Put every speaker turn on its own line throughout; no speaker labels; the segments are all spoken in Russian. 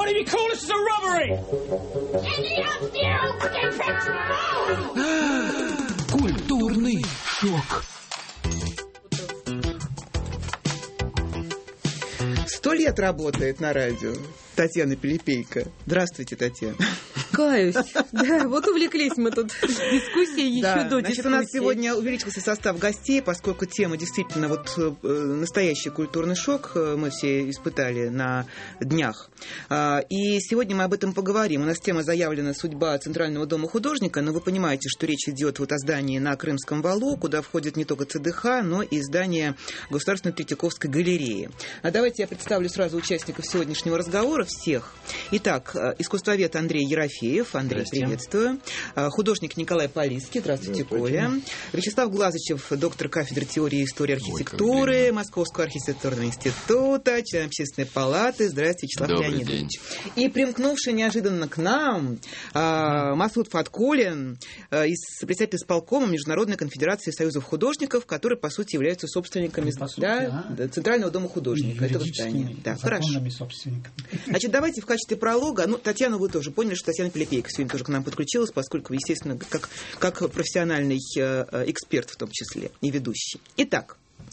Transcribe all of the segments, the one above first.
believe you call this as a robbery!
Культурный шок.
100 лет работает на радио Татьяна Пилипейко. Здравствуйте, Татьяна.
Каюсь. Да, вот увлеклись мы тут дискуссией еще до дискуссии.
У нас сегодня увеличился состав гостей, поскольку тема действительно настоящий культурный шок мы все испытали на днях. И сегодня мы об этом поговорим. У нас тема заявлена «Судьба Центрального дома художника», но вы понимаете, что речь идет о здании на Крымском валу, куда входит не только ЦДХ, но и здание Государственной Третьяковской галереи. Давайте я представлю сразу участников сегодняшнего разговора всех. Итак, искусствовед Андрей Ерофеев. Андрей, приветствую. Художник Николай Полиский. Здравствуйте, Коля. Вячеслав Глазычев, доктор кафедры теории и истории архитектуры Московского архитектурного института, член Общественной палаты. Здравствуйте, Вячеслав Леонидович. И примкнувший неожиданно к нам Масуд Фаткулин, председатель исполкома Международной конфедерации союзов художников, которые, по сути, являются собственниками Центрального дома художника. Этого здания. Да, хорошо. Значит, давайте в качестве пролога, Татьяна, вы тоже поняли, что Татьяна Пилипейко сегодня тоже к нам подключилась, поскольку, естественно, как профессиональный эксперт в том числе и ведущий. Итак,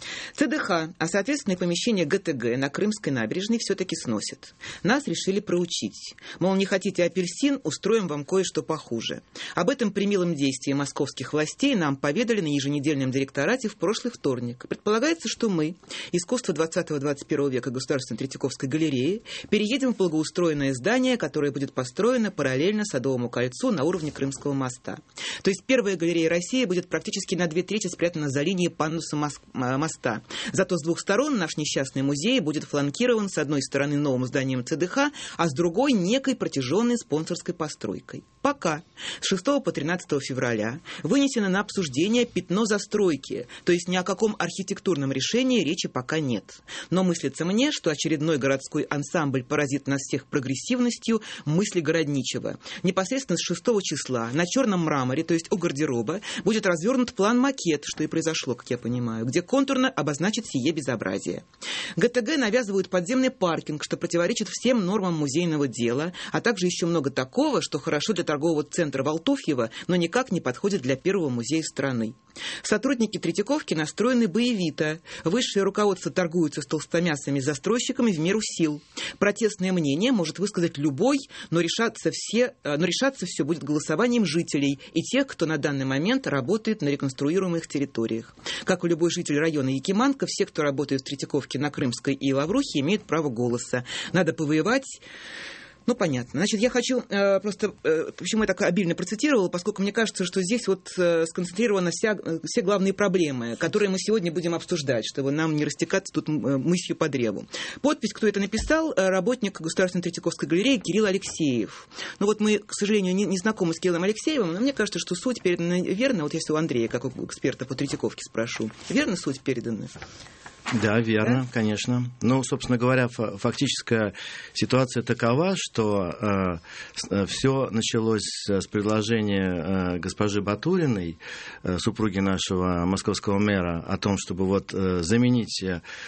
ЦДХ, а соответственно помещение ГТГ на Крымской набережной все-таки сносит. Нас решили проучить. Мол, не хотите апельсин, устроим вам кое-что похуже. Об этом примилом действии московских властей нам поведали на еженедельном директорате в прошлый вторник. Предполагается, что мы, искусство 20-21 века Государственной Третьяковской галереи, переедем в благоустроенное здание, которое будет построено параллельно Садовому кольцу на уровне Крымского моста. То есть первая галерея России будет практически на 2/3 спрятана за линией пандуса моста. Зато с двух сторон наш несчастный музей будет фланкирован с одной стороны новым зданием ЦДХ, а с другой некой протяженной спонсорской постройкой. Пока с 6 по 13 февраля вынесено на обсуждение пятно застройки, то есть ни о каком архитектурном решении речи пока нет. Но мыслится мне, что очередной городской ансамбль поразит нас всех прогрессивностью мысли городничего. Непосредственно с 6 числа на черном мраморе, то есть у гардероба, будет развернут план-макет, что и произошло, как я понимаю, где контурно обозначит сие безобразие. ГТГ навязывают подземный паркинг, что противоречит всем нормам музейного дела, а также еще много такого, что хорошо для торгового центра Валтуфьева, но никак не подходит для первого музея страны. Сотрудники Третьяковки настроены боевито. Высшее руководство торгуется с толстомясыми застройщиками в меру сил. Протестное мнение может высказать любой, но решаться все будет голосованием жителей и тех, кто на данный момент работает на реконструируемых территориях. Как и любой житель района Якиманка, все, кто работает в Третьяковке на Крымской и Лаврухе, имеют право голоса. Надо повоевать. Понятно. Значит, я хочу почему я так обильно процитировала, поскольку мне кажется, что здесь сконцентрированы все главные проблемы, которые мы сегодня будем обсуждать, чтобы нам не растекаться тут мыслью по древу. Подпись, кто это написал, работник Государственной Третьяковской галереи Кирилл Алексеев. Мы, к сожалению, не знакомы с Кириллом Алексеевым, но мне кажется, что суть передана верно. Если у Андрея, как у эксперта по Третьяковке, спрошу, верно суть передана?
Да, верно, да? Конечно. Собственно говоря, фактическая ситуация такова, что все началось с предложения госпожи Батуриной, супруги нашего московского мэра, о том, чтобы заменить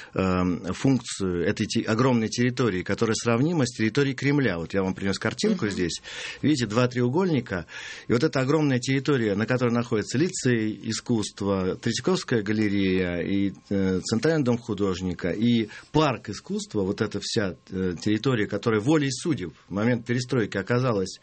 функцию этой огромной территории, которая сравнима с территорией Кремля. Я вам принес картинку здесь. Видите, 2 треугольника. И эта огромная территория, на которой находится лицей искусства, Третьяковская галерея и Центральный дом художника и парк искусства, эта вся территория, которая волей судеб в момент перестройки оказалась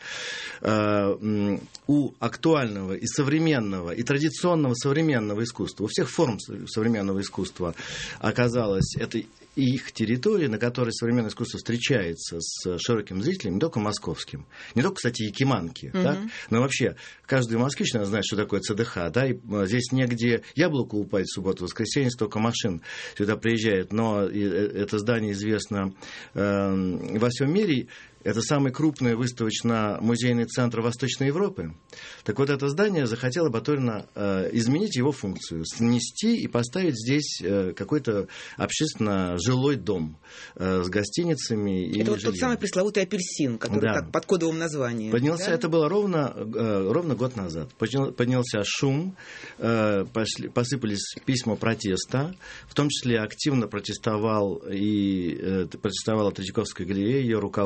у актуального и современного, и традиционного современного искусства, у всех форм современного искусства оказалась этой их территории, на которой современное искусство встречается с широким зрителем, не только московским, не только, кстати, якиманки, да? Но вообще каждый москвич знает, что такое ЦДХ, да? И здесь негде яблоку упасть в субботу, в воскресенье, столько машин сюда приезжает, но это здание известно во всем мире. Это самый крупный выставочно-музейный центр Восточной Европы. Так это здание захотела Батурина изменить его функцию, снести и поставить здесь какой-то общественно-жилой дом с гостиницами и
это тот самый пресловутый апельсин, который так, под кодовым названием.
Это было ровно год назад. Поднялся шум, посыпались письма протеста, в том числе активно протестовала Третьяковская галерея, ее руководство.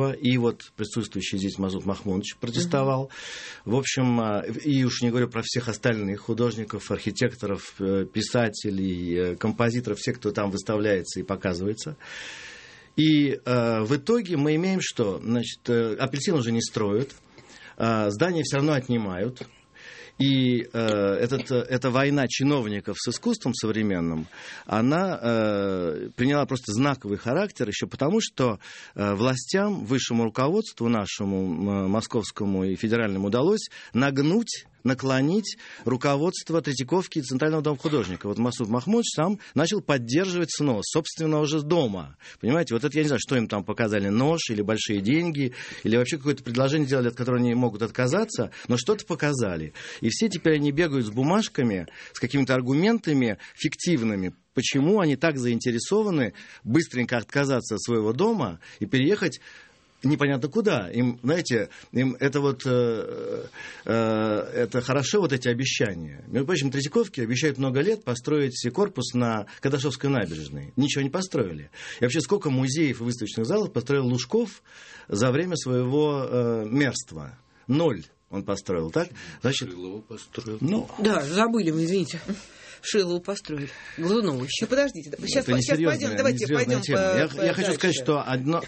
этого. И вот присутствующий здесь Мазут Махмудович протестовал. В общем, и уж не говорю про всех остальных художников, архитекторов, писателей, композиторов, всех, кто там выставляется и показывается. И в итоге мы имеем что? Значит, апельсин уже не строят, здания все равно отнимают. И эта война чиновников с искусством современным, она приняла просто знаковый характер еще потому, что властям, высшему руководству нашему, московскому и федеральному, удалось наклонить руководство Третьяковки и Центрального дома художника. Вот Мазут Махмудович сам начал поддерживать снос собственного же дома. Понимаете, вот это я не знаю, что им там показали, нож или большие деньги, или вообще какое-то предложение делали, от которого они могут отказаться, но что-то показали. И все теперь они бегают с бумажками, с какими-то аргументами фиктивными, почему они так заинтересованы быстренько отказаться от своего дома и переехать непонятно куда. Им, знаете, им это вот это хорошо, вот эти обещания. Между прочим, Третьяковки обещают много лет построить корпус на Кадашовской набережной. Ничего не построили. И вообще, сколько музеев и выставочных залов построил Лужков за время своего мерства? 0 он построил, так? Значит,
Шилову построил.
Ну,
Да, забыли мы, извините. Шилову построили. Глазунову еще.
Ну, подождите, сейчас пойдем, давайте пойдем.
Я хочу сказать, что одно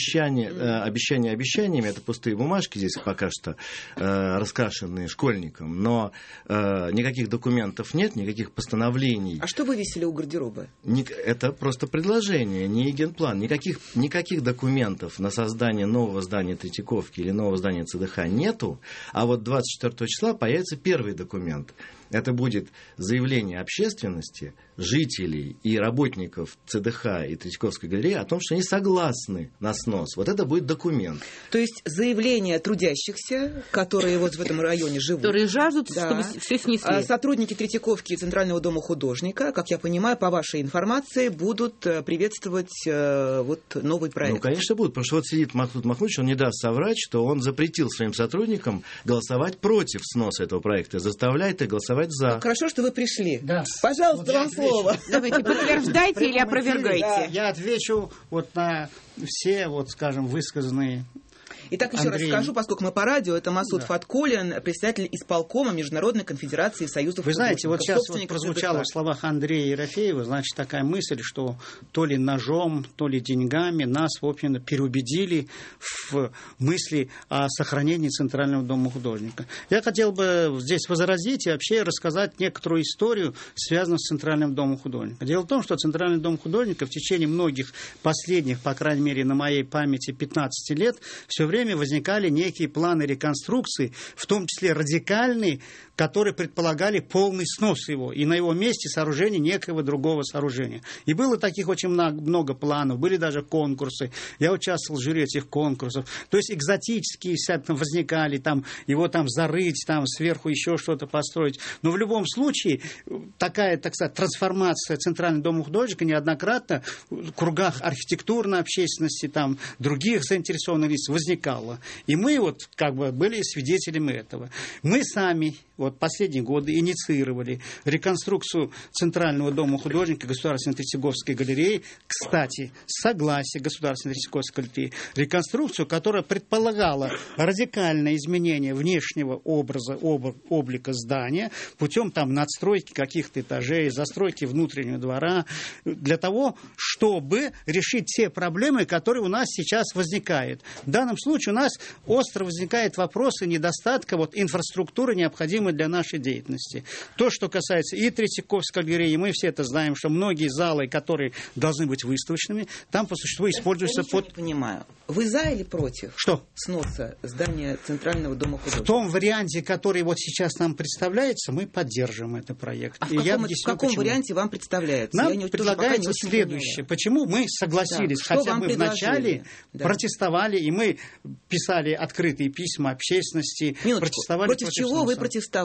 обещаниями, это пустые бумажки здесь пока что, раскрашенные школьником, но никаких документов нет, никаких постановлений.
А что вывесили у гардероба?
Это просто предложение, не генплан. Никаких документов на создание нового здания Третьяковки или нового здания ЦДХ нету, а вот 24 числа появится первый документ. Это будет заявление общественности, жителей и работников ЦДХ и Третьяковской галереи о том, что они согласны на снос. Вот это будет документ.
То есть заявление трудящихся, которые вот в этом районе живут.
Которые жаждут, чтобы все снесли.
Сотрудники Третьяковки и Центрального дома художника, как я понимаю, по вашей информации, будут приветствовать вот новый проект.
Ну, конечно, будут, потому что вот сидит Мазут Махмудович, он не даст соврать, что он запретил своим сотрудникам голосовать против сноса этого проекта, заставляет их голосовать за.
Хорошо, что вы пришли.
Да.
Пожалуйста, вам слово.
Давайте, подтверждайте или опровергайте.
Я отвечу вот на все, вот, скажем, высказанные.
Итак, еще раз скажу, поскольку мы по радио, это Масуд Фаткулин, председатель исполкома Международной конфедерации союзов художников.
Вы знаете, вот сейчас вот прозвучало в словах Андрея Ерофеева, значит, такая мысль, что то ли ножом, то ли деньгами нас, в общем-то, переубедили в мысли о сохранении Центрального дома художника. Я хотел бы здесь возразить и вообще рассказать некоторую историю, связанную с Центральным домом художника. Дело в том, что Центральный дом художника в течение многих последних, по крайней мере, на моей памяти 15 лет, все время возникали некие планы реконструкции, в том числе радикальные, которые предполагали полный снос его, и на его месте сооружение некоего другого сооружения. И было таких очень много планов, были даже конкурсы. Я участвовал в жюри этих конкурсов. То есть экзотические там возникали, там, его там зарыть, там сверху еще что-то построить. Но в любом случае такая, так сказать, трансформация Центрального дома художника неоднократно в кругах архитектурной общественности, там, других заинтересованных лиц возникала. И мы вот как бы были свидетелями этого. Мы сами вот последние годы инициировали реконструкцию Центрального дома художника Государственной Третьяковской галереи, кстати, с согласия Государственной Третьяковской галереи, реконструкцию, которая предполагала радикальное изменение внешнего образа, облика здания путем там надстройки каких-то этажей, застройки внутреннего двора, для того, чтобы решить те проблемы, которые у нас сейчас возникают. В данном случае у нас остро возникает вопрос недостатка вот инфраструктуры, необходимой для нашей деятельности. То, что касается и Третьяковской галереи, мы все это знаем, что многие залы, которые должны быть выставочными, там по существу используются под...
Не понимаю. Вы за или против сноса здания Центрального дома художника?
В том варианте, который вот сейчас нам представляется, мы поддерживаем этот проект.
А в каком варианте вам представляется?
Нам предлагается следующее. Почему мы согласились, хотя мы вначале протестовали, и мы писали открытые письма общественности, протестовали
против чего вы протестовали?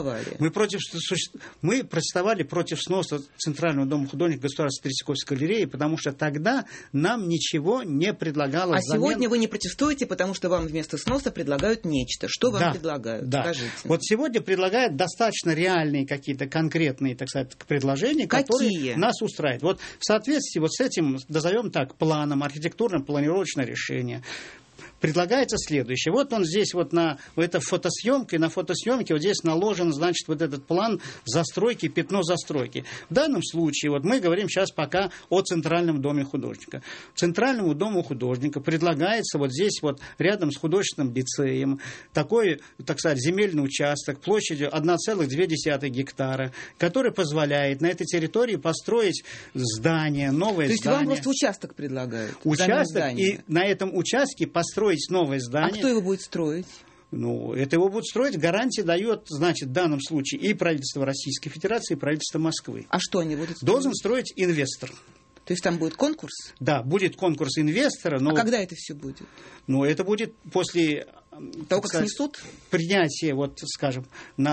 Мы протестовали против сноса Центрального дома художника Государственной Третьяковской галереи, потому что тогда нам ничего не предлагалось взамен.
Сегодня вы не протестуете, потому что вам вместо сноса предлагают нечто. Что вам предлагают? Скажите.
Вот сегодня предлагают достаточно реальные какие-то конкретные, так сказать, предложения, которые нас устраивают. Вот в соответствии вот с этим, назовем так, планом, архитектурно-планировочное решение. предлагается следующее. Вот он здесь вот это фотосъемка, и на фотосъемке вот здесь наложен, значит, вот этот план застройки, пятно застройки. В данном случае вот мы говорим сейчас пока о Центральном доме художника. Центральному дому художника предлагается вот здесь вот рядом с художественным лицеем такой, так сказать, земельный участок площадью 1,2 гектара, который позволяет на этой территории построить здание, новое здание.
То есть вам просто участок предлагают?
Участок, и на этом участке построить новое здание.
А кто его будет строить?
Ну, это его будут строить. Гарантии дает, значит, в данном случае и правительство Российской Федерации, и правительство Москвы.
А что они будут строить?
Должен строить инвестор.
То есть там будет конкурс?
Да, будет конкурс инвестора. Но...
А когда это все будет?
Ну, это будет после...
Того, как снесут?
Принятие, вот, скажем,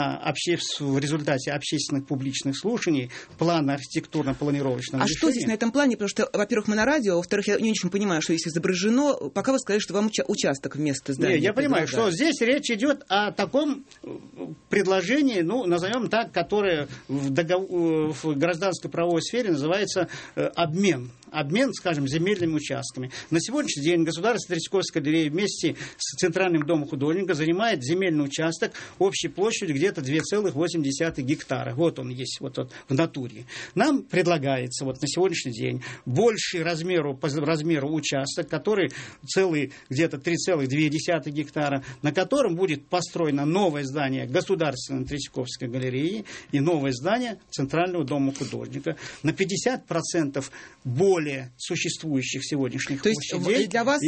в результате общественных публичных слушаний плана архитектурно-планировочного решения.
А что здесь на этом плане? Потому что, во-первых, мы на радио, во-вторых, я не очень понимаю, что здесь изображено. Пока вы сказали, что вам участок вместо здания.
Нет, я понимаю, что здесь речь идет о таком предложении, ну, назовем так, которое в гражданской правовой сфере называется обмен. Обмен, скажем, земельными участками. На сегодняшний день Государственная Третьяковская галерея вместе с Центральным домом художника занимает земельный участок общей площадью где-то 2,8 гектара. Вот он есть вот в натуре. Нам предлагается вот на сегодняшний день больший по размеру участок, который целый где-то 3,2 гектара, на котором будет построено новое здание Государственной Третьяковской галереи и новое здание Центрального дома художника. На 50% более существующих сегодняшних площадей.
То есть для вас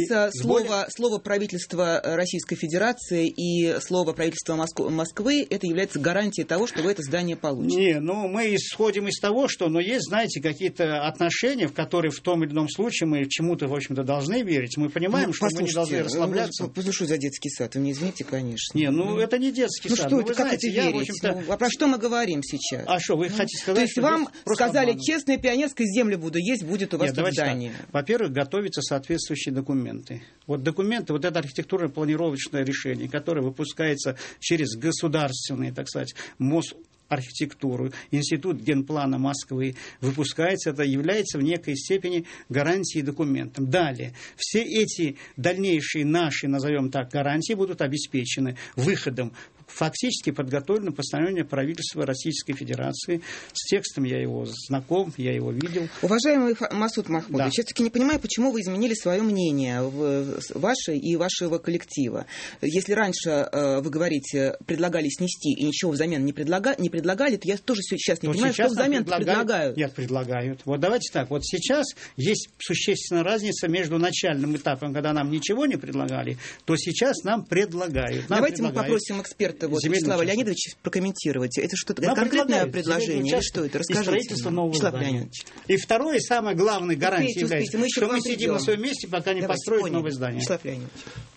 слово правительства Российской Федерации и слово правительства Москвы это является гарантией того, что вы это здание получите?
Не, мы исходим из того, что есть, знаете, какие-то отношения, в которые в том или ином случае мы чему-то, в общем-то, должны верить. Мы понимаем, что мы не должны расслабляться.
Послушаю за детский сад, вы не извините, конечно.
Не, это не детский сад.
Что это, как это верить? А про что мы говорим сейчас?
А что, вы хотите сказать?
То есть вам сказали, честная пионерская земля будет у вас тут здание?
Во-первых, готовятся соответствующие документы. Вот документы, вот это архитектурно-планировочное решение, которое выпускается через государственные, так сказать, архитектуру, Институт генплана Москвы выпускается, это является в некой степени гарантией документом. Далее, все эти дальнейшие наши, назовем так, гарантии будут обеспечены выходом фактически подготовлено постановление правительства Российской Федерации. С текстом я его знаком, я его видел.
Уважаемый Масуд Махмудович, я все-таки не понимаю, почему вы изменили свое мнение ваше и вашего коллектива. Если раньше, вы говорите, предлагали снести и ничего взамен не предлагали, то я тоже сейчас не понимаю, что взамен предлагают.
Нет, предлагают. Вот давайте так, вот сейчас есть существенная разница между начальным этапом, когда нам ничего не предлагали, то сейчас нам предлагают.
Давайте мы попросим эксперта Вячеслава Леонидовича прокомментировать. Это что-то конкретное предложение или что это? Расскажите.
Строительство нового здания. И второе, самое главное, гарантия является, что мы сидим на своем месте, пока не построят новое здание.
Вячеслав Леонидович.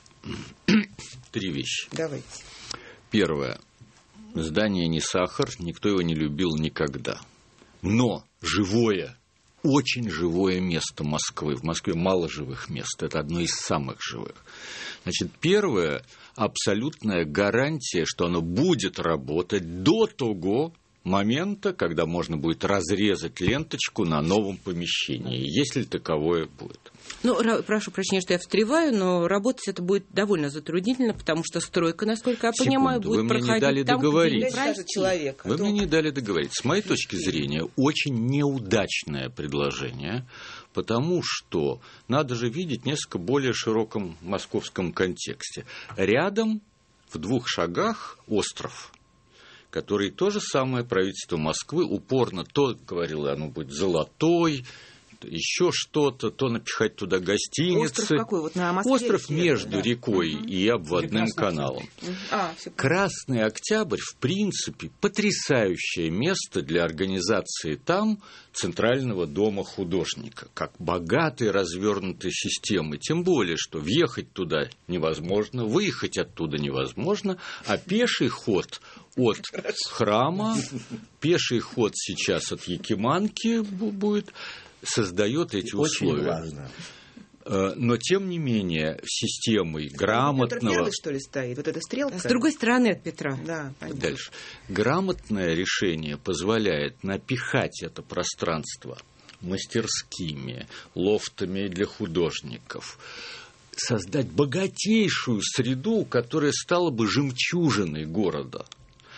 3 вещи.
Давайте.
Первое. Здание не сахар, никто его не любил никогда. Но живое, очень живое место Москвы. В Москве мало живых мест. Это одно из самых живых. Значит, первое, абсолютная гарантия, что оно будет работать до того момента, когда можно будет разрезать ленточку на новом помещении, если таковое будет.
Прошу прощения, что я встреваю, но работать это будет довольно затруднительно, потому что стройка, насколько я понимаю, будет проходить
мне не дали
там,
договорить.
Вы
мне не дали договорить. С моей точки зрения, очень неудачное предложение, потому что надо же видеть несколько более широком московском контексте. Рядом, в 2 шагах, остров, который то же самое правительство Москвы упорно то говорило, оно будет золотой, еще что-то, то напихать туда гостиницы.
Остров какой? Вот на Москве?
Остров между рекой и обводным каналом. Красный Октябрь, в принципе, потрясающее место для организации там Центрального дома художника, как богатой развернутой системы. Тем более, что въехать туда невозможно, выехать оттуда невозможно, а пеший ход от храма, пеший ход сейчас от Якиманки будет, создает эти условия. Но, тем не менее, системой грамотного...
что ли, стоит? Вот эта стрелка?
С другой стороны от Петра.
Да,
дальше. Грамотное решение позволяет напихать это пространство мастерскими, лофтами для художников, создать богатейшую среду, которая стала бы жемчужиной города.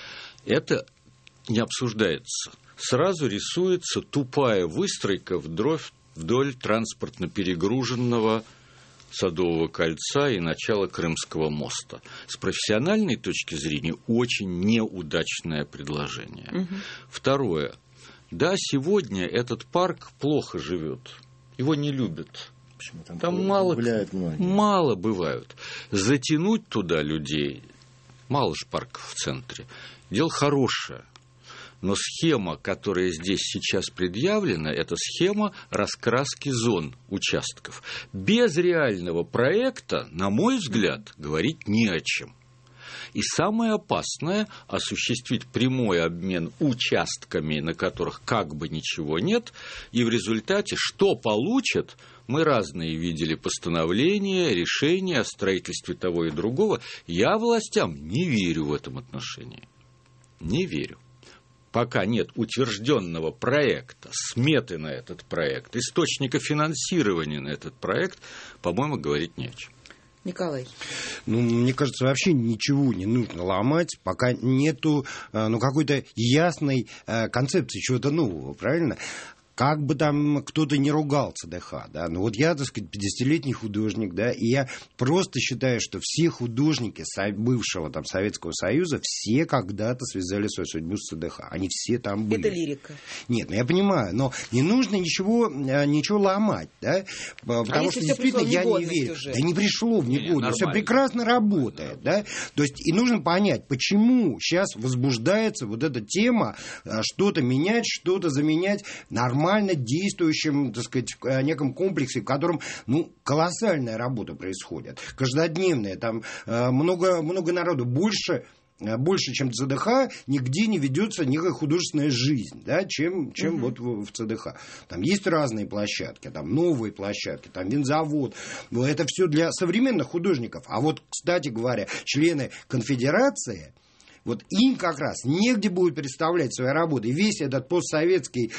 Это не обсуждается. Сразу рисуется тупая выстройка вдоль транспортно перегруженного Садового кольца и начала Крымского моста. С профессиональной точки зрения очень неудачное предложение. Угу. Второе. Да, сегодня этот парк плохо живет. Его не любят. Там мало бывают. Затянуть туда людей, мало же парков в центре, дело хорошее. Но схема, которая здесь сейчас предъявлена, это схема раскраски зон участков. Без реального проекта, на мой взгляд, говорить не о чем. И самое опасное – осуществить прямой обмен участками, на которых как бы ничего нет, и в результате что получат, мы разные видели постановления, решения о строительстве того и другого. Я властям не верю в этом отношении. Не верю. Пока нет утвержденного проекта, сметы на этот проект, источника финансирования на этот проект, по-моему, говорить не о чем.
Николай.
Мне кажется, вообще ничего не нужно ломать, пока нету какой-то ясной концепции чего-то нового, правильно? Как бы там кто-то не ругал ЦДХ, да, но вот я, так сказать, 50-летний художник, да, и я просто считаю, что все художники бывшего там Советского Союза, все когда-то связали свою судьбу с ЦДХ, они все там были.
Это лирика.
Нет, я понимаю, но не нужно ничего ломать, да, потому что действительно я не верю. Уже. Да не пришло в негодность, все прекрасно работает, да, то есть и нужно понять, почему сейчас возбуждается вот эта тема что-то менять, что-то заменять нормально действующем, так сказать, неком комплексе, в котором, колоссальная работа происходит. Каждодневная, там много народу, больше, чем ЦДХ, нигде не ведется никакая художественная жизнь, да, чем вот в ЦДХ. Там есть разные площадки, там новые площадки, там винзавод. Но это все для современных художников. А вот, кстати говоря, члены конфедерации, вот им как раз негде будет представлять свои работы. И весь этот постсоветский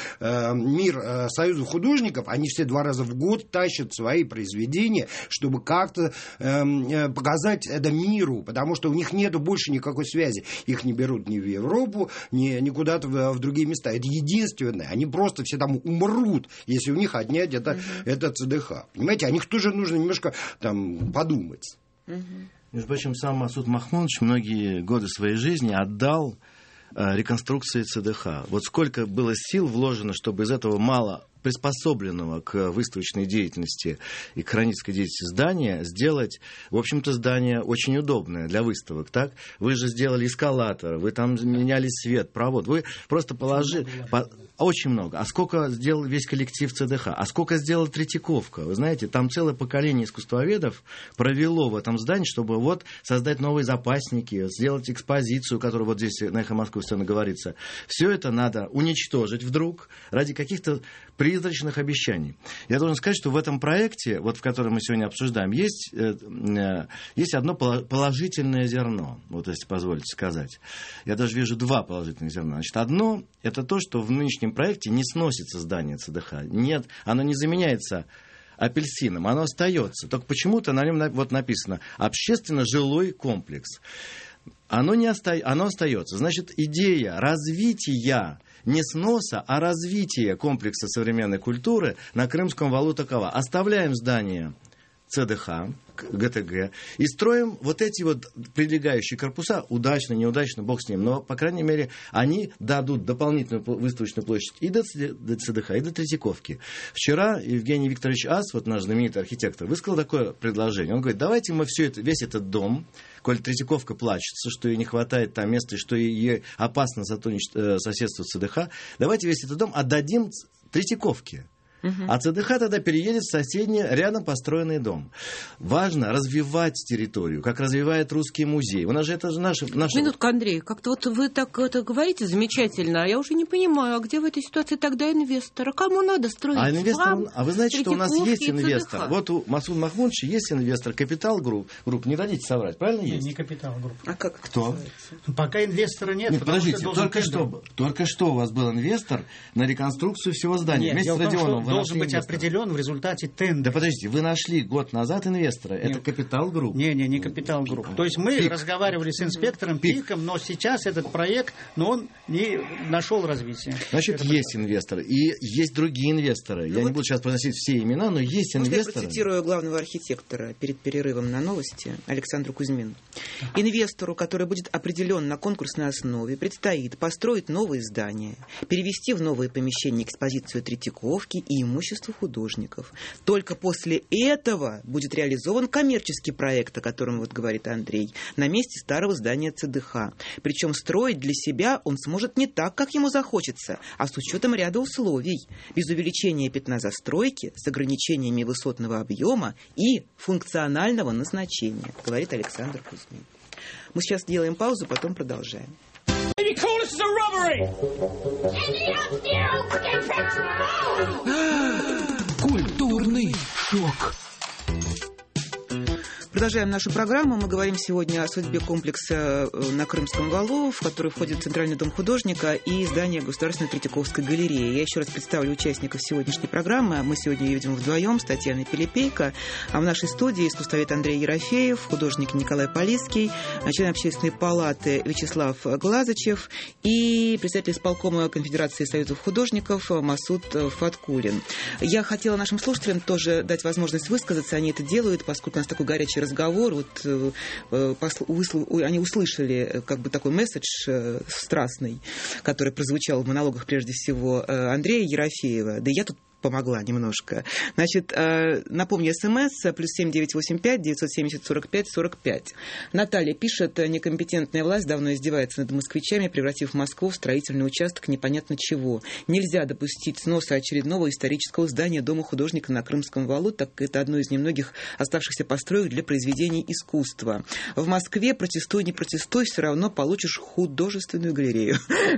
мир союзов художников, они все 2 раза в год тащат свои произведения, чтобы как-то показать это миру, потому что у них нету больше никакой связи. Их не берут ни в Европу, ни куда-то в другие места. Это единственное. Они просто все там умрут, если у них отнять это ЦДХ. Понимаете, о них тоже нужно немножко там подумать.
Между прочим, сам Масуд Махмудович многие годы своей жизни отдал реконструкции ЦДХ. Вот сколько было сил вложено, чтобы из этого мало приспособленного к выставочной деятельности и к хранительской деятельности здания сделать, в общем-то, здание очень удобное для выставок, так? Вы же сделали эскалатор, вы там меняли свет, провод, вы просто положили... Очень много. А сколько сделал весь коллектив ЦДХ? А сколько сделала Третьяковка? Вы знаете, там целое поколение искусствоведов провело в этом здании, чтобы вот создать новые запасники, сделать экспозицию, которая вот здесь на «Эхо Москвы» постоянно говорится. Все это надо уничтожить вдруг ради каких-то призрачных обещаний. Я должен сказать, что в этом проекте, вот в котором мы сегодня обсуждаем, есть одно положительное зерно, вот если позволите сказать. Я даже вижу 2 положительных зерна. Значит, одно – это то, что в нынешнем проекте не сносится здание ЦДХ. Нет, оно не заменяется апельсином, оно остается. Только почему-то на нем вот написано «общественно-жилой комплекс». Оно остается. Значит, идея развития, не сноса, а развития комплекса современной культуры на Крымском валу такова. Оставляем здание ЦДХ, ГТГ, и строим вот эти вот прилегающие корпуса, удачно, неудачно, бог с ним, но, по крайней мере, они дадут дополнительную выставочную площадь и до ЦДХ, и до Третьяковки. Вчера Евгений Викторович Ас, вот наш знаменитый архитектор, высказал такое предложение. Он говорит, давайте мы весь этот дом, коль Третьяковка плачется, что ей не хватает там места, и что ей опасно соседствовать с ЦДХ, давайте весь этот дом отдадим Третьяковке. А ЦДХ тогда переедет в соседний, рядом построенный дом. Важно развивать территорию, как развивает Русский музей. У нас же это же наше...
Минутка, Андрей, как-то вот вы так это говорите замечательно, а я уже не понимаю, а где в этой ситуации тогда инвестор? А кому надо строить?
А вы знаете, что у нас есть инвестор? Вот у Масуда Махмудовича есть инвестор, Капитал Групп. Не дадите соврать, правильно есть?
Не Капитал Групп.
А как?
Кто?
Пока инвестора нет.
Нет, подождите, только что у вас был инвестор на реконструкцию всего здания. Вместе с Родионовым.
должен быть определен в результате тендера.
Да подождите, вы нашли год назад инвестора, это Капитал Групп.
Не Капитал Групп. То есть мы разговаривали с инспектором Пиком, но сейчас этот проект, он не нашел развития.
Значит, есть инвесторы. И есть другие инвесторы. Я не буду сейчас произносить все имена, но есть инвесторы.
Я процитирую главного архитектора перед перерывом на новости Александру Кузьмину. Инвестору, который будет определен на конкурсной основе, предстоит построить новые здания, перевести в новые помещения экспозицию Третьяковки и имущество художников. Только после этого будет реализован коммерческий проект, о котором вот говорит Андрей, на месте старого здания ЦДХ. Причем строить для себя он сможет не так, как ему захочется, а с учетом ряда условий. Без увеличения пятна застройки, с ограничениями высотного объема и функционального назначения, говорит Александр Кузьмин. Мы сейчас делаем паузу, потом продолжаем.
Культурный шок.
Продолжаем нашу программу. Мы говорим сегодня о судьбе комплекса на Крымском валу, в который входит Центральный дом художника и здание Государственной Третьяковской галереи. Я еще раз представлю участников сегодняшней программы. Мы сегодня ее ведем вдвоем с Татьяной Пилипейко. А в нашей студии искусствовед Андрей Ерофеев, художник Николай Полиский, член Общественной палаты Вячеслав Глазычев и председатель исполкома Конфедерации союзов художников Масуд Фаткулин. Я хотела нашим слушателям тоже дать возможность высказаться. Они это делают, поскольку у нас такой горячий разговор, они услышали как бы такой месседж страстный, который прозвучал в монологах прежде всего Андрея Ерофеева. Да и я тут помогла немножко. Значит, напомню, СМС +7 985 970 45 45. Наталья пишет: некомпетентная власть давно издевается над москвичами, превратив Москву в строительный участок непонятно чего. Нельзя допустить сноса очередного исторического здания Дома художника на Крымском валу, так как это одно из немногих оставшихся построек для произведений искусства. В Москве, протестуй, не протестуй, все равно получишь художественную галерею.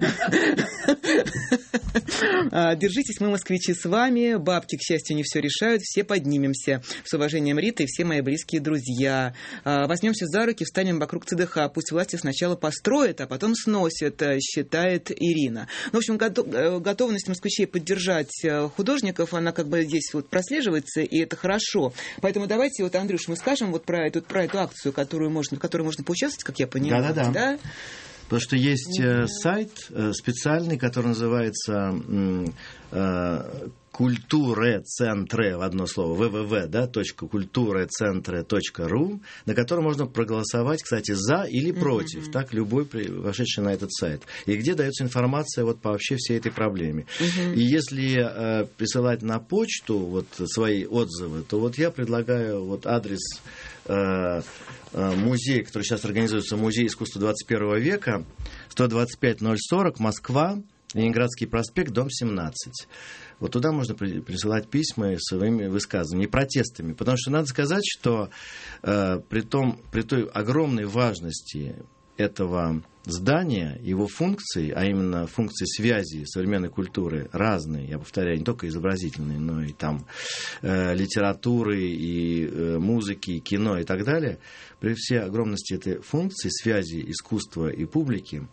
Держитесь, мы, москвичи, с вами. Бабки, к счастью, не все решают. Все поднимемся. С уважением, Рита и все мои близкие друзья. Возьмемся за руки, встанем вокруг ЦДХ. Пусть власти сначала построят, а потом сносят, считает Ирина. Ну, в общем, готовность москвичей поддержать художников, она как бы здесь вот прослеживается, и это хорошо. Поэтому давайте, вот, Андрюш, мы скажем вот про эту акцию, в которой можно поучаствовать, как я понимаю.
Да? Потому что есть сайт специальный, который называется «Культуре-центре», в одно слово, www.kulturecentре.ru, на котором можно проголосовать, кстати, за или против, так, любой вошедший на этот сайт. И где дается информация вот по вообще всей этой проблеме. И если присылать на почту вот свои отзывы, то вот я предлагаю вот адрес музей, который сейчас организуется, Музей искусства 21 века, 125-040, Москва, Ленинградский проспект, дом 17. Вот туда можно присылать письма своими высказываниями, протестами. Потому что надо сказать, что при той огромной важности этого здания, его функции, а именно функции связи современной культуры разные, я повторяю, не только изобразительные, но и там литературы, и музыки, и кино, и так далее, при всей огромности этой функции связи искусства и публики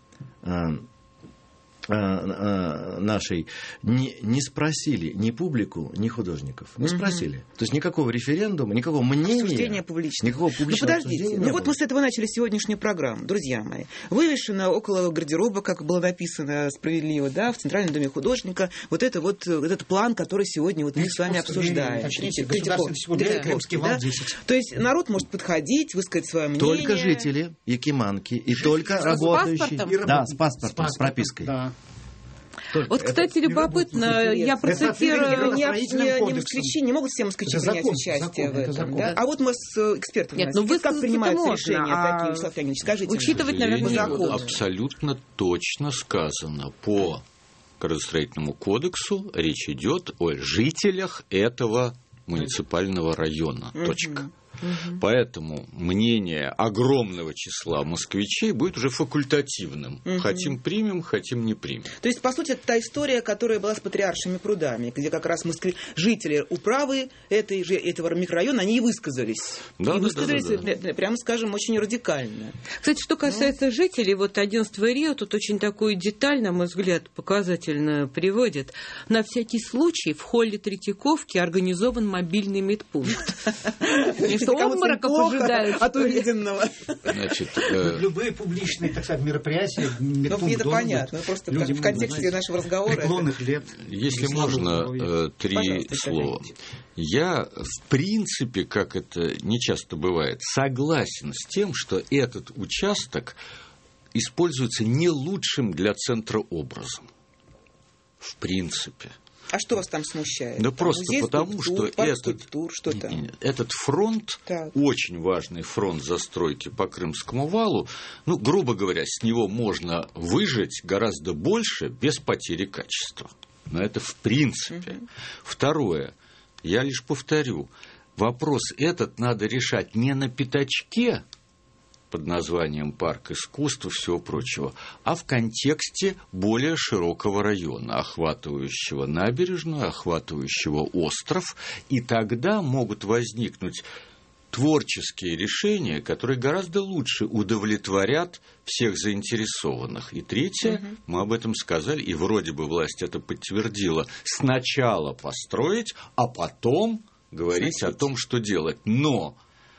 нашей не спросили ни публику, ни художников. Не спросили. То есть никакого референдума, никакого мнения.
Обсуждения публичного.
Никакого публичного
обсуждения. Ну вот мы с этого начали сегодняшнюю программу, друзья мои. Вывешено около гардероба, как было написано справедливо, да, в Центральном доме художника, вот этот план, который сегодня вот мы с вами обсуждаем.
Крымский вал 10.
То есть народ может подходить, высказать свое мнение.
Только жители Якиманки и только работающие. Да, с паспортом, с пропиской. Да.
Только вот, кстати, любопытно, я процитирую...
Не москвичи, не могут все москвичи принять участие в этом. Да? А вот мы с экспертами...
Нет, ну вы
как принимаются решения такие, Вячеслав Леонидович, скажите.
Учитывать, наверное, закон.
Абсолютно точно сказано по градостроительному кодексу, речь идет о жителях этого муниципального района. Точка. Поэтому мнение огромного числа москвичей будет уже факультативным. Хотим примем, хотим не примем.
То есть, по сути, это та история, которая была с Патриаршими прудами, где как раз жители управы этого микрорайона, они и высказались. Прямо скажем, очень радикально.
Кстати, что касается жителей, вот 11 РИО тут очень такую деталь, на мой взгляд, показательно приводит. На всякий случай в холле Третьяковки организован мобильный медпункт. Что обмороков ожидают
от увиденного.
Любые публичные, так сказать, мероприятия, медпункт
это понятно, просто в контексте нашего разговора.
Преклонных лет.
Если можно, 3 слова. Я, в принципе, как это нечасто бывает, согласен с тем, что этот участок используется не лучшим для центра образом. В принципе.
А что вас там смущает?
Да просто потому, что этот фронт, очень важный фронт застройки по Крымскому валу, грубо говоря, с него можно выжать гораздо больше без потери качества. Но это в принципе. Второе, я лишь повторю, вопрос этот надо решать не на пятачке под названием парк искусства, всего прочего, а в контексте более широкого района, охватывающего набережную, охватывающего остров, и тогда могут возникнуть творческие решения, которые гораздо лучше удовлетворят всех заинтересованных. И третье, мы об этом сказали, и вроде бы власть это подтвердила, сначала построить, а потом говорить о том, что делать. Но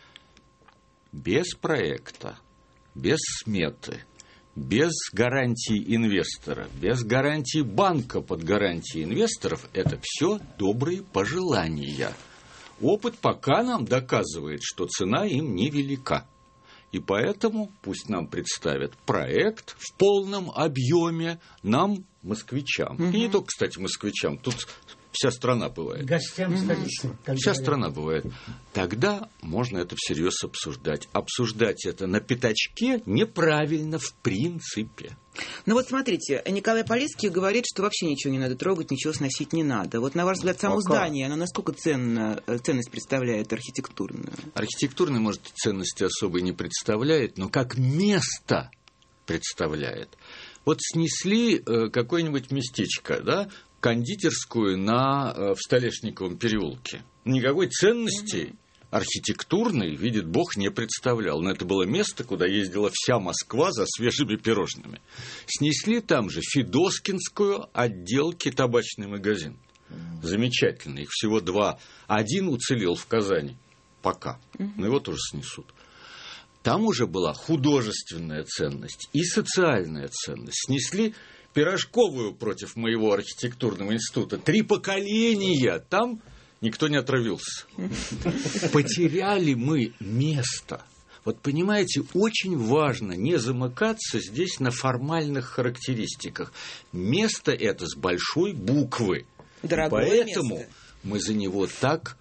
без проекта, без сметы, без гарантий инвестора, без гарантий банка под гарантией инвесторов, это все добрые пожелания. Опыт пока нам доказывает, что цена им невелика. И поэтому пусть нам представят проект в полном объеме нам, москвичам. И не только, кстати, москвичам. Тут вся страна бывает.
Гостям столичным.
Вся страна бывает. Тогда можно это всерьез обсуждать. Обсуждать это на пятачке неправильно в принципе.
Ну вот смотрите, Николай Полесский говорит, что вообще ничего не надо трогать, ничего сносить не надо. Вот на ваш взгляд, само здание, оно насколько ценность представляет архитектурную?
Архитектурной, может, ценности особой не представляет, но как место представляет. Вот снесли какое-нибудь местечко, да, кондитерскую в Столешниковом переулке. Никакой ценности архитектурной, видит Бог, не представлял. Но это было место, куда ездила вся Москва за свежими пирожными. Снесли там же Федоскинскую отделки табачный магазин. Замечательно. Их всего 2. Один уцелел в Казани. Пока. Но его тоже снесут. Там уже была художественная ценность и социальная ценность. Снесли Пирожковую против моего архитектурного института. 3 поколения. Там никто не отравился. Потеряли мы место. Вот понимаете, очень важно не замыкаться здесь на формальных характеристиках. Место это с большой буквы.
Дорогое
поэтому
место.
Мы за него так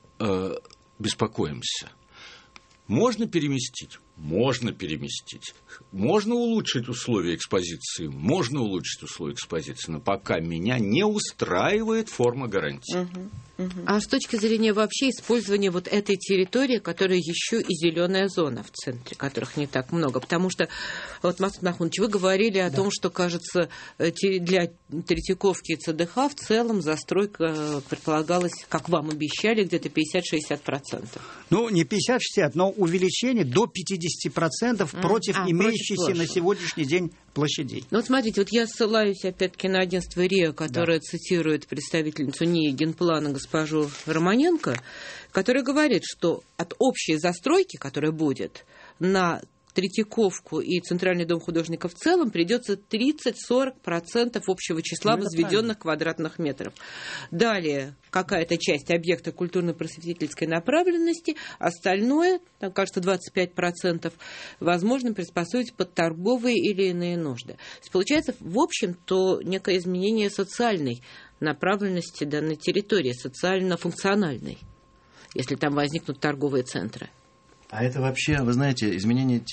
беспокоимся. Можно переместить? Можно переместить. Можно улучшить условия экспозиции? Можно улучшить условия экспозиции, но пока меня не устраивает форма гарантии.
А с точки зрения вообще использования вот этой территории, которая еще и зеленая зона в центре, которых не так много, потому что, вот, Максим Нахманович, вы говорили о том, что, кажется, для Третьяковки и ЦДХ в целом застройка предполагалась, как вам обещали, где-то 50-60%.
Ну, не 50-60, но увеличение до 50% против имеющейся на сегодняшний день площадей.
Ну, вот смотрите, вот я ссылаюсь опять-таки на 11 РИА, которая цитирует представительницу НИИ генплана госпожу Романенко, которая говорит, что от общей застройки, которая будет на Третьяковку и Центральный дом художника в целом, придется 30-40% общего числа возведенных квадратных метров. Далее какая-то часть объекта культурно-просветительской направленности, остальное, там, кажется, 25%, возможно приспособить под торговые или иные нужды. То есть, получается, в общем-то, некое изменение социальной направленности данной территории, социально-функциональной, если там возникнут торговые центры.
А это вообще, вы знаете, изменение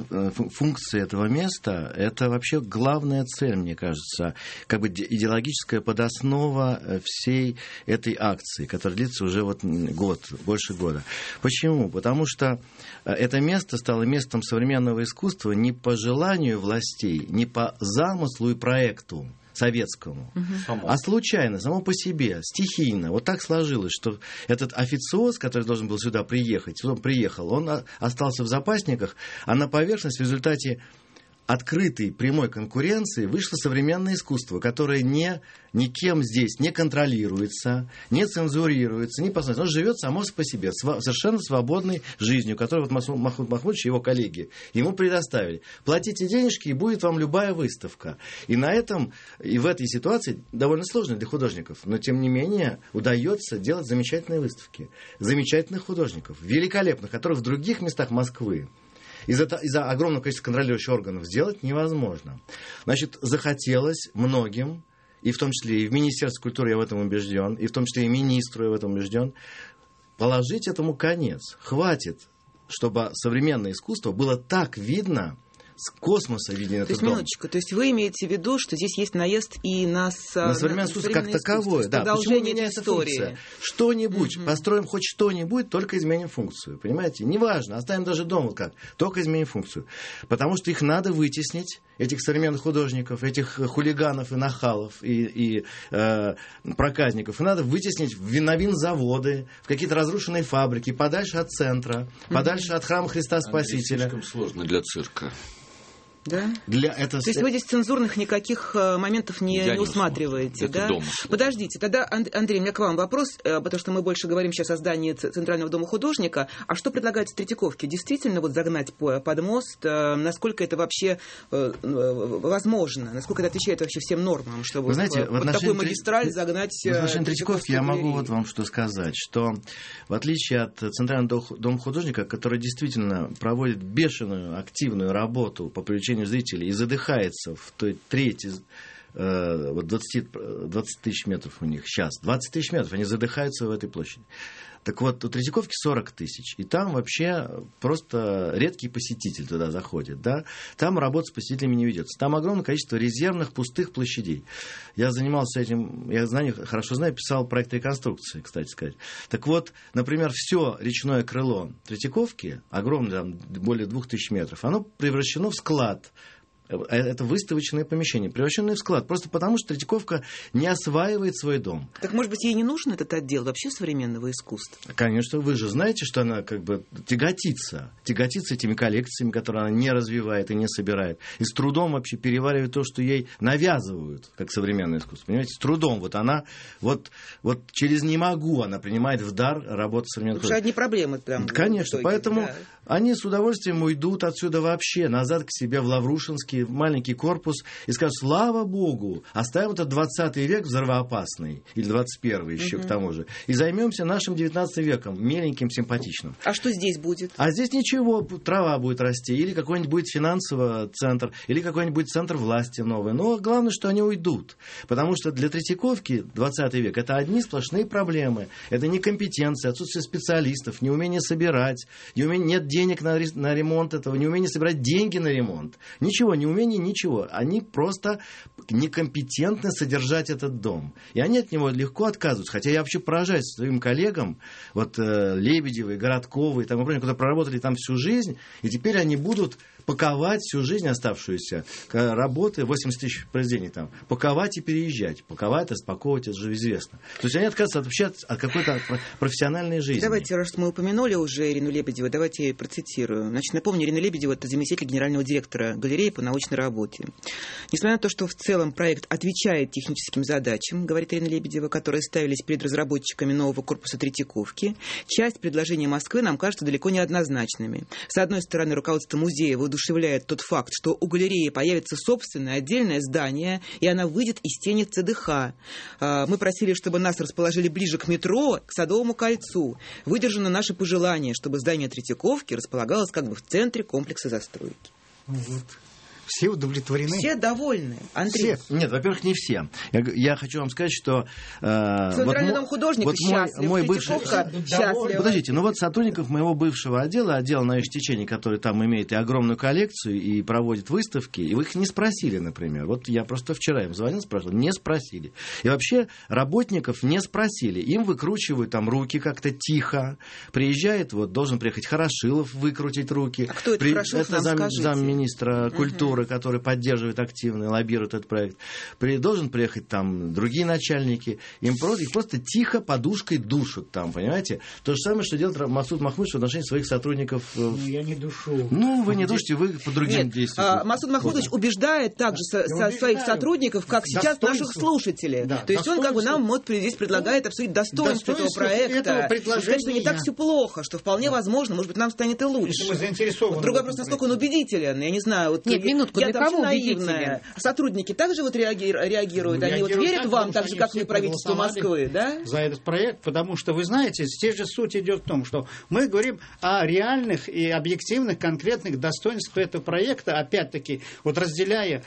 функции этого места, это вообще главная цель, мне кажется, как бы идеологическая подоснова всей этой акции, которая длится уже вот год, больше года. Почему? Потому что это место стало местом современного искусства не по желанию властей, не по замыслу и проекту советскому, а случайно, само по себе, стихийно. Вот так сложилось, что этот официоз, который должен был сюда приехать, он приехал, он остался в запасниках, а на поверхность в результате открытой прямой конкуренции вышло современное искусство, которое никем здесь не контролируется, не цензурируется, не посмотрится. Оно живет само по себе, совершенно свободной жизнью, которую вот Махмуд Махмудович и его коллеги ему предоставили. Платите денежки, и будет вам любая выставка. И на этом, и в этой ситуации довольно сложно для художников, но тем не менее удается делать замечательные выставки. Замечательных художников, великолепных, которых в других местах Москвы из-за огромного количества контролирующих органов сделать невозможно. Значит, захотелось многим, и в том числе и в Министерстве культуры я в этом убежден, и в том числе и министру я в этом убежден, положить этому конец. Хватит, чтобы современное искусство было так видно, с космоса виден этот дом.
Минуточку, то есть вы имеете в виду, что здесь есть наезд и на
современное искусство как таковое. Да. Почему меняется функция? Что-нибудь, построим хоть что-нибудь, только изменим функцию. Понимаете? Неважно, оставим даже дом вот как, только изменим функцию. Потому что их надо вытеснить, этих современных художников, этих хулиганов и нахалов, и проказников. И надо вытеснить в винзаводы, в какие-то разрушенные фабрики, подальше от центра, подальше от храма Христа Спасителя.
Слишком сложно для цирка.
Да? То есть вы здесь цензурных никаких моментов не усматриваете, да? Подождите, тогда, Андрей, у меня к вам вопрос, потому что мы больше говорим сейчас о здании Центрального дома художника. А что предлагается Третьяковке? Действительно вот загнать под мост? Насколько это вообще возможно? Насколько это отвечает вообще всем нормам, чтобы
вы знаете,
вот такую магистраль загнать?
В отношении Третьяковки я могу вот вам что сказать, что в отличие от Центрального дома художника, который действительно проводит бешеную, активную работу по привлечению зрителей и задыхается в той трети, 20 тысяч метров у них сейчас, 20 тысяч метров, они задыхаются в этой площади. Так вот, у Третьяковки 40 тысяч, и там вообще просто редкий посетитель туда заходит, да? Там работа с посетителями не ведется. Там огромное количество резервных пустых площадей. Я занимался этим, я хорошо знаю, писал проект реконструкции, кстати сказать. Так вот, например, все речное крыло Третьяковки, огромное, там, более 2000 метров, оно превращено в склад. Это выставочное помещение, превращенное в склад. Просто потому, что Третьяковка не осваивает свой дом.
Так, может быть, ей не нужен этот отдел вообще современного искусства?
Конечно, вы же знаете, что она как бы тяготится этими коллекциями, которые она не развивает и не собирает. И с трудом вообще переваривает то, что ей навязывают, как современное искусство. Понимаете, с трудом. Вот она, вот через «не могу» она принимает в дар работу современного искусства.
Одни проблемы там.
Конечно, поэтому они с удовольствием уйдут отсюда вообще, назад к себе в Лаврушинский, в маленький корпус, и скажут: слава Богу, оставим этот 20 век взрывоопасный, или 21 еще к тому же, и займемся нашим 19 веком, миленьким, симпатичным.
А что здесь будет?
А здесь ничего, трава будет расти, или какой-нибудь будет финансовый центр, или какой-нибудь будет центр власти новый. Но главное, что они уйдут, потому что для Третьяковки 20 век это одни сплошные проблемы. Это некомпетенция, отсутствие специалистов, неумение собирать, нет денег на ремонт этого, неумение собирать деньги на ремонт. Ничего, неумение, ничего. Они просто некомпетентны содержать этот дом. И они от него легко отказываются. Хотя я вообще поражаюсь своим коллегам, вот Лебедевой, Городковой, там, которые проработали там всю жизнь, и теперь они будут паковать всю жизнь оставшуюся, работы, 80 тысяч произведений там, паковать и переезжать. Паковать, распаковывать, это же известно. То есть они отказываются вообще от какой-то профессиональной жизни.
Давайте, раз мы упомянули уже Ирину Лебедеву, давайте я процитирую. Значит, напомню, Ирина Лебедева – это заместитель генерального директора галереи по научной работе. Несмотря на то, что в целом проект отвечает техническим задачам, говорит Ирина Лебедева, которые ставились перед разработчиками нового корпуса Третьяковки, часть предложений Москвы нам кажется далеко не однозначными. С одной стороны, руководство музея воодушевляет тот факт, что у галереи появится собственное отдельное здание, и она выйдет из тени ЦДХ. Мы просили, чтобы нас расположили ближе к метро, к Садовому кольцу. Выдержано наше пожелание, чтобы здание Третьяковки располагалось как бы в центре комплекса застройки.
Вот.
Все удовлетворены.
Все довольны, Андрей.
Все. Нет, во-первых, не все. Я хочу вам сказать, что...
Центральный дом художника счастлив,
мой бывший...
счастлив.
Подождите, сотрудников моего бывшего отдела новейших течений, который там имеет и огромную коллекцию, и проводит выставки, и вы их не спросили, например. Вот я просто вчера им звонил, спрашивал, не спросили. И вообще работников не спросили. Им выкручивают там руки как-то тихо. Приезжает, должен приехать Хорошилов, выкрутить руки.
А кто это Хорошилов,
это замминистра культуры, который поддерживает активно и лоббирует этот проект. Должен приехать там другие начальники. Их просто тихо подушкой душат там, понимаете? То же самое, что делает Масуд Махмудович в отношении своих сотрудников.
Я не душу.
Вы не душите, вы по другим действиям.
Масуд Махмудович убеждает также своих сотрудников, как сейчас наших слушателей.
Да,
то есть он нам здесь предлагает обсудить достоинство этого проекта. Сказать, что не так все плохо, что вполне возможно, может быть, нам станет и лучше.
Мы заинтересованы.
Другой вопрос, насколько он убедителен. Я не знаю.
Нет, минутку,
я там наивная. Сотрудники также реагируют? Они верят вам, так же, как и правительство Москвы, да?
За этот проект, потому что, вы знаете, здесь же суть идет в том, что мы говорим о реальных и объективных, конкретных достоинствах этого проекта, опять-таки, разделяя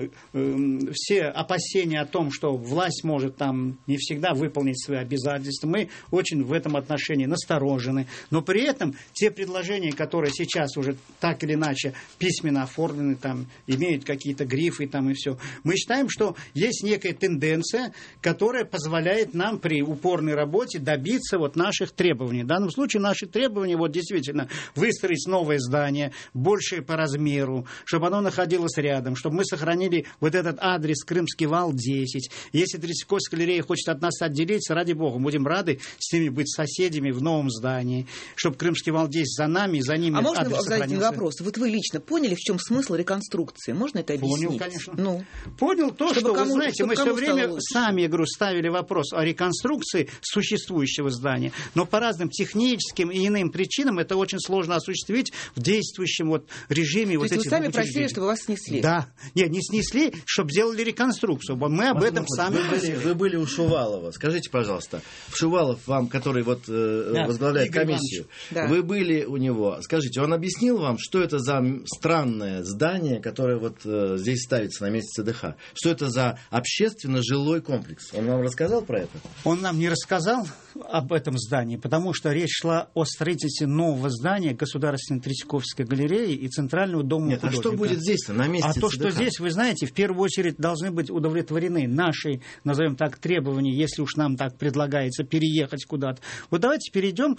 все опасения о том, что власть может там не всегда выполнить свои обязательства, мы очень в этом отношении насторожены, но при этом те предложения, которые сейчас уже так или иначе письменно оформлены, там, имеют какие-то грифы там и все, мы считаем, что есть некая тенденция, которая позволяет нам при упорной работе добиться наших требований. В данном случае наши требования действительно выстроить новое здание, большее по размеру, чтобы оно находилось рядом, чтобы мы сохранили этот адрес Крымский вал 10. Если Третьяковская галерея хочет от нас отделиться, ради бога, будем рады с ними быть соседями в новом здании, чтобы Крымский вал 10 за нами, и за ними адрес сохранился. А можно задать
вопрос? Вы лично поняли, в чем смысл реконструкции? Можно это объяснить?
Понял, конечно. Понял то, что, вы знаете, мы все время сами, ставили вопрос о реконструкции существующего здания, но по разным техническим и иным причинам это очень сложно осуществить в действующем режиме.
То есть вы сами просили, чтобы вас снесли?
Да. Нет, не снесли, чтобы сделали реконструкцию. Мы об этом сами просили.
Вы были у Шувалова. Скажите, пожалуйста, Шувалов вам, который возглавляет комиссию, вы были у него. Скажите, он объяснил вам, что это за странное здание, которое здесь ставится на месте ЦДХ? Что это за общественно-жилой комплекс? Он вам рассказал про это?
Он нам не рассказал об этом здании, потому что речь шла о строительстве нового здания Государственной Третьяковской галереи и Центрального дома художника.
А что будет здесь-то, на месте ЦДХ?
Что здесь, вы знаете, в первую очередь должны быть удовлетворены наши, назовем так, требования, если уж нам так предлагается переехать куда-то. Давайте перейдем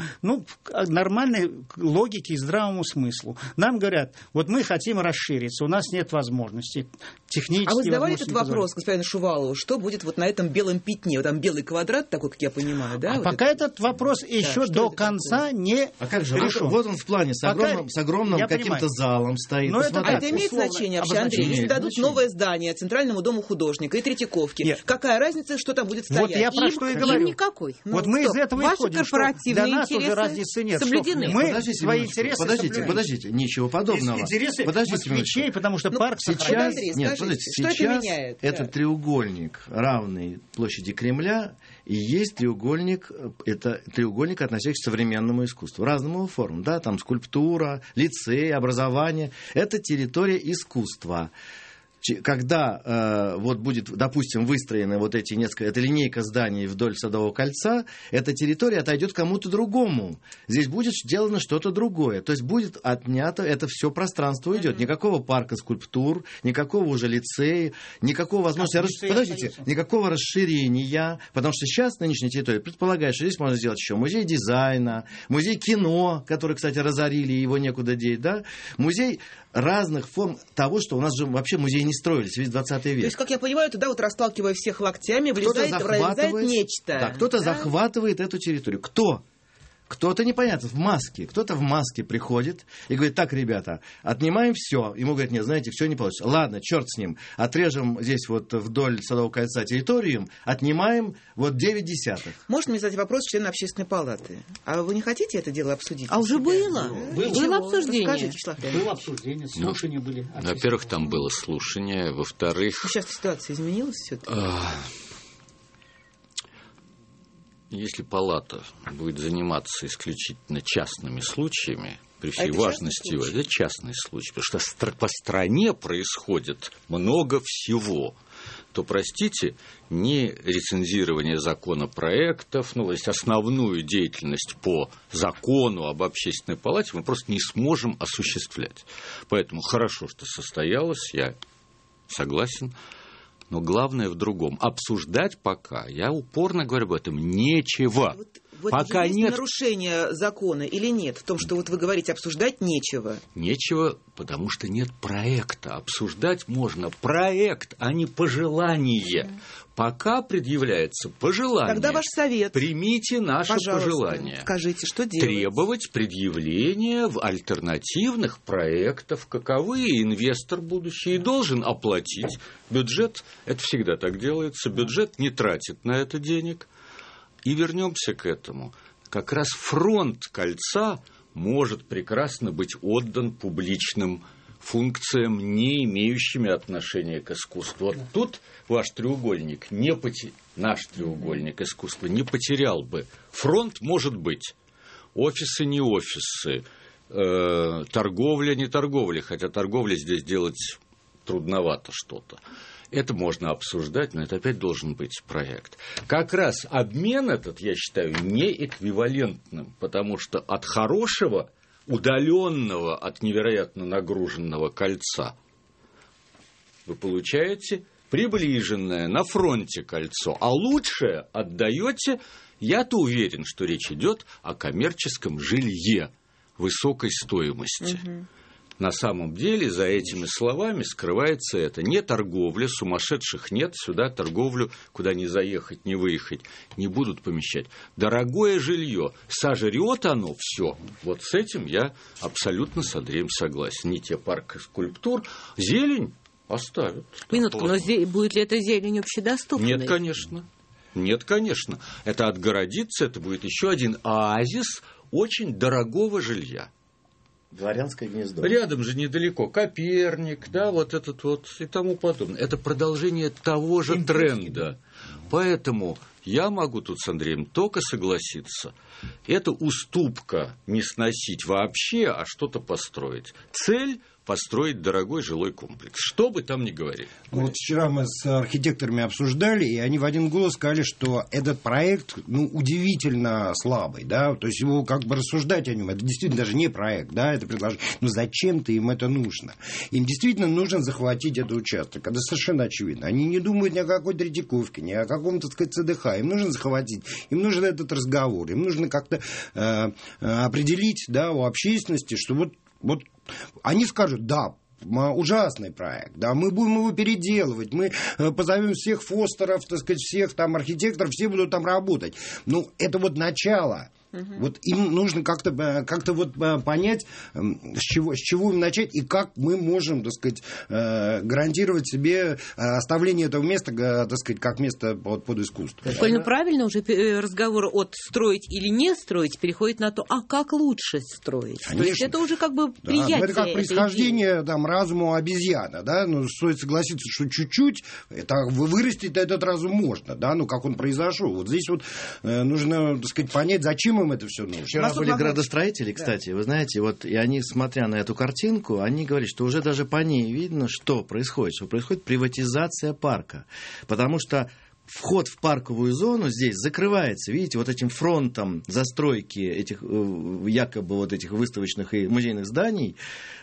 к нормальной логике и здравому смыслу. Нам говорят, мы хотим расшириться, у нас нет возможностей технически.
А вы задавали этот вопрос господину Шувалову, что будет на этом белом пятне? Там белый квадрат такой, как я понимаю, да?
Пока этот вопрос еще до конца не решен.
Он в плане с огромным каким-то залом стоит.
А это имеет значение вообще, Андрей? Если дадут новое здание Центральному дому художника и Третьяковке, какая разница, что там будет стоять?
Я про что и говорю.
Никакой.
Мы из этого исходим, что для нас уже разницы нет.
Соблюдены.
Мы свои интересы соблюдаем.
Подождите, ничего подобного.
Интересы москвичей, потому что парк
сейчас...
Сейчас этот треугольник, равный площади Кремля, и есть треугольник, это треугольник, относящийся к современному искусству, разному формам, да, там скульптура, лицей, образование, это территория искусства. Когда будет, допустим, выстроена эта линейка зданий вдоль Садового кольца, эта территория отойдет кому-то другому. Здесь будет сделано что-то другое. То есть будет отнято, это все пространство уйдет. Никакого парка скульптур, никакого уже лицея, никакого возможности... никакого расширения. Потому что сейчас нынешняя территория предполагает, что здесь можно сделать еще музей дизайна, музей кино, который, кстати, разорили, его некуда деть, да? Музей разных форм того, что у нас же вообще музеи не строились весь 20 век.
То есть, как я понимаю, туда расталкивая всех локтями, влезает нечто.
Да, кто-то захватывает эту территорию. Кто-то непонятно, в маске. Кто-то в маске приходит и говорит, так, ребята, отнимаем все. Ему говорят, нет, знаете, все не получится. Ладно, черт с ним. Отрежем здесь вдоль Садового кольца территорию, отнимаем 9/10.
Можно мне задать вопрос члена общественной палаты? А вы не хотите это дело обсудить?
А уже было. Было обсуждение.
Расскажите,
было обсуждение, слушания были.
Во-первых, там было слушание. Во-вторых...
Сейчас ситуация изменилась все-таки?
Если палата будет заниматься исключительно частными случаями, при всей важности его, это частный случай, потому что по стране происходит много всего, то, простите, не рецензирование законопроектов, то есть основную деятельность по закону об общественной палате мы просто не сможем осуществлять. Поэтому хорошо, что состоялось, я согласен, но главное в другом. Обсуждать пока, я упорно говорю об этом, нечего.
Вот пока есть нет нарушение закона или нет? В том, что вот вы говорите, обсуждать нечего.
Нечего, потому что нет проекта. Обсуждать можно проект, а не пожелание. Пока предъявляется пожелание.
Тогда ваш совет.
Примите наше пожелание.
Скажите, что делать?
Требовать предъявления альтернативных проектов, каковы инвестор будущий должен оплатить. Бюджет, это всегда так делается, бюджет не тратит на это денег. И вернемся к этому. Как раз фронт кольца может прекрасно быть отдан публичным функциям, не имеющими отношения к искусству. Вот тут ваш треугольник, наш треугольник искусства не потерял бы. Фронт может быть. Офисы не офисы, торговля не торговля, хотя торговля здесь делать трудновато что-то. Это можно обсуждать, но это опять должен быть проект. Как раз обмен этот, я считаю, неэквивалентным, потому что от хорошего, удаленного от невероятно нагруженного кольца вы получаете приближенное на фронте кольцо, а лучшее отдаете. Я-то уверен, что речь идет о коммерческом жилье высокой стоимости. На самом деле за этими словами скрывается это. Не торговля, сумасшедших нет, сюда торговлю, куда ни заехать, ни выехать, не будут помещать. Дорогое жилье, сожрет оно все. Вот с этим я абсолютно с Андреем согласен. Не те парки скульптур, зелень оставят.
Минутку, но будет ли эта зелень общедоступной?
Нет, конечно. Нет, конечно. Это отгородится, это будет еще один оазис очень дорогого жилья.
Дворянское гнездо.
Рядом же недалеко Коперник, да, вот этот вот и тому подобное. Это продолжение того же тренда. Поэтому я могу тут с Андреем только согласиться. Это уступка не сносить вообще, а что-то построить. Цель – построить дорогой жилой комплекс. Что бы там ни говорили.
Вот вчера мы с архитекторами обсуждали, и они в один голос сказали, что этот проект, удивительно слабый, да, то есть его как бы рассуждать о нем, это действительно даже не проект, да, это предложение. Но зачем-то им это нужно? Им действительно нужно захватить этот участок, это совершенно очевидно. Они не думают ни о какой Третьяковке, ни о каком-то, так сказать, ЦДХ. Им нужно захватить, им нужен этот разговор, им нужно как-то определить, да, у общественности, что вот они скажут, да, ужасный проект, да, мы будем его переделывать, мы позовем всех Фостеров, так сказать, всех там архитекторов, все будут там работать. Это вот начало. Вот им нужно как-то вот понять, с чего им начать и как мы можем, так сказать, гарантировать себе оставление этого места, так сказать, как место под искусство.
Коль, правильно уже разговор от строить или не строить переходит на то, а как лучше строить.
Конечно.
То есть это уже как бы приятие.
Это как происхождение там, разума обезьяны, да, стоит согласиться, что чуть-чуть вырастить этот разум можно, да, как он произошел. Вот здесь вот нужно, так сказать, понять, зачем им это все нужно.
Вчера были градостроители, кстати, вы знаете, вот, и они, смотря на эту картинку, они говорят, что уже даже по ней видно, что происходит приватизация парка, потому что вход в парковую зону здесь закрывается, видите, вот этим фронтом застройки этих якобы вот этих выставочных и музейных зданий,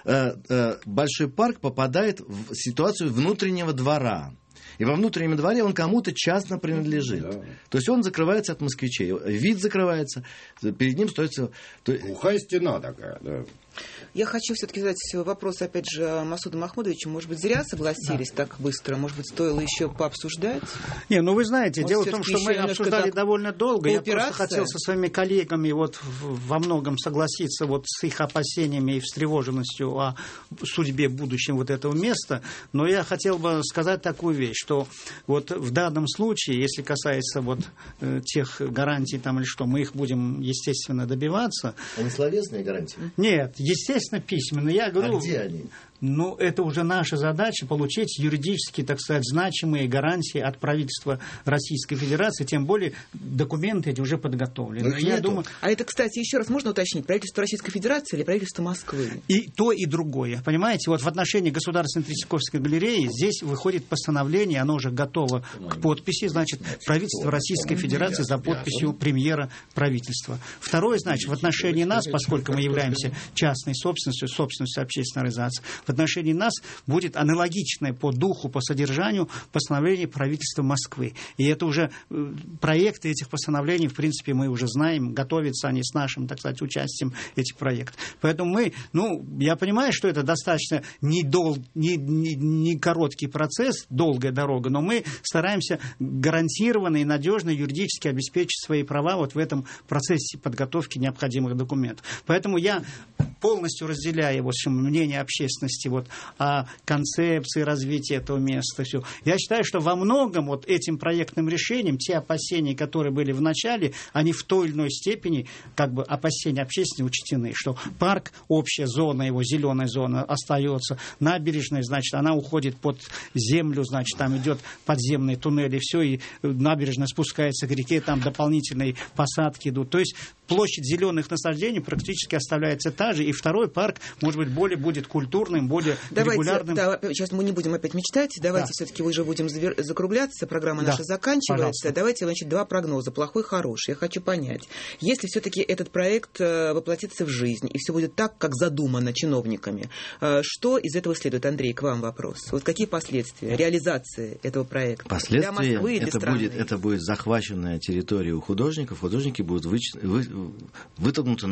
большой парк попадает в ситуацию внутреннего двора. И во внутреннем дворе он кому-то частно принадлежит. Да. То есть он закрывается от москвичей. Вид закрывается, перед ним стоит...
Глухая стена такая, да.
Я хочу все-таки задать вопрос, опять же, Масуду Махмудовичу. Может быть, зря согласились так быстро? Может быть, стоило еще пообсуждать?
Не, вы знаете, дело в том, что мы обсуждали довольно долго. Я просто хотел со своими коллегами во многом согласиться с их опасениями и встревоженностью о судьбе будущем вот этого места. Но я хотел бы сказать такую вещь, что в данном случае, если касается тех гарантий там или что, мы их будем, естественно, добиваться.
Они словесные гарантии?
Нет, естественно, письменно. Я говорю,
а где они?
ну, это уже наша задача получить юридически, так сказать, значимые гарантии от правительства Российской Федерации, тем более документы эти уже подготовлены. Я думаю...
А это, кстати, еще раз можно уточнить, правительство Российской Федерации или правительство Москвы?
И то, и другое. Понимаете, вот в отношении Государственной Третьяковской галереи здесь выходит постановление, оно уже готово к подписи, значит, правительство Российской Федерации за подписью премьера правительства. Второе, значит, в отношении нас, поскольку мы являемся частной собственностью общественной организации, в отношении нас будет аналогичное по духу, по содержанию постановление правительства Москвы. И это уже проекты этих постановлений, в принципе, мы уже знаем, готовятся они с нашим, так сказать, участием этих проектов. Поэтому мы, я понимаю, что это достаточно не короткий процесс, долгая дорога, но мы стараемся гарантированно и надежно юридически обеспечить свои права вот в этом процессе подготовки необходимых документов. Поэтому я полностью разделяю, в общем, мнение общественности вот, о концепции развития этого места. Все. Я считаю, что во многом вот этим проектным решением те опасения, которые были в начале, они в той или иной степени, как бы опасения общественности учтены, что парк, общая зона, его зеленая зона остается, набережная, значит, она уходит под землю, значит, там идет подземные туннели, все, и набережная спускается к реке, там дополнительные посадки идут. То есть площадь зеленых насаждений практически оставляется та же, и второй парк, может быть, более будет культурным, более регулярным.
Да, сейчас мы не будем опять мечтать, давайте все-таки уже будем закругляться, программа наша заканчивается. Пожалуйста. Давайте, значит, два прогноза, плохой, хороший. Я хочу понять, если все-таки этот проект воплотится в жизнь, и все будет так, как задумано чиновниками, что из этого следует? Андрей, к вам вопрос. Вот какие последствия реализации этого проекта?
Последствия, для Москвы и для страны? Это будет захваченная территория у художников, художники будут вытолкнуты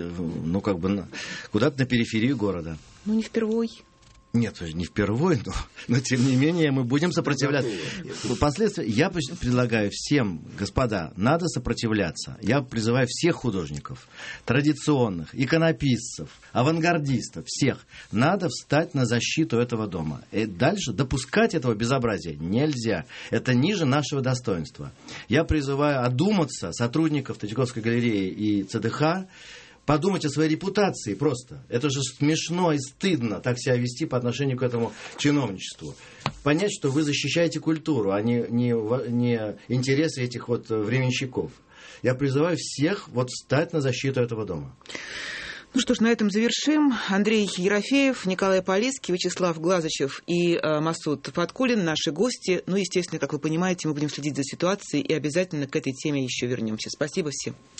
куда-то на периферию города.
Не впервой.
Нет, не впервой, но тем не менее мы будем сопротивляться. Последствия я предлагаю всем, господа, надо сопротивляться. Я призываю всех художников, традиционных, иконописцев, авангардистов, всех. Надо встать на защиту этого дома. И дальше допускать этого безобразия нельзя. Это ниже нашего достоинства. Я призываю одуматься сотрудников Третьяковской галереи и ЦДХ, подумать о своей репутации просто. Это же смешно и стыдно так себя вести по отношению к этому чиновничеству. Понять, что вы защищаете культуру, а не интересы этих вот временщиков. Я призываю всех встать на защиту этого дома.
Ну что ж, на этом завершим. Андрей Ерофеев, Николай Полиский, Вячеслав Глазычев и Масуд Фаткуллин, наши гости. Естественно, как вы понимаете, мы будем следить за ситуацией и обязательно к этой теме еще вернемся. Спасибо всем.